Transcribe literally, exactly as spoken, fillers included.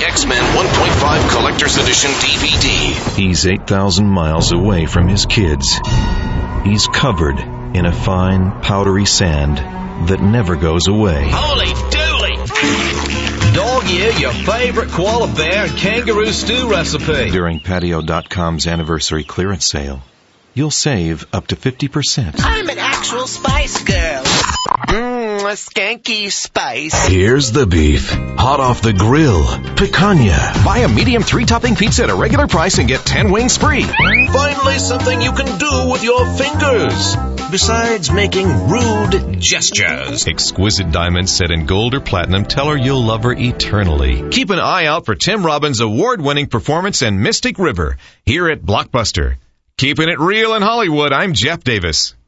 X-Men one point five Collector's Edition D V D. He's eight thousand miles away from his kids. He's covered in a fine, powdery sand that never goes away. Holy dooly! Dog Year, your favorite koala bear and kangaroo stew recipe. During Patio dot com's anniversary clearance sale, you'll save up to fifty percent. I'm an actual Spice Girl. Mmm, a skanky spice. Here's the beef. Hot off the grill. Picanha. Buy a medium three-topping pizza at a regular price and get ten wings free. Finally, something you can do with your fingers, besides making rude gestures. Exquisite diamonds set in gold or platinum tell her you'll love her eternally. Keep an eye out for Tim Robbins' award-winning performance in Mystic River, here at Blockbuster. Keeping it real in Hollywood, I'm Jeff Davis.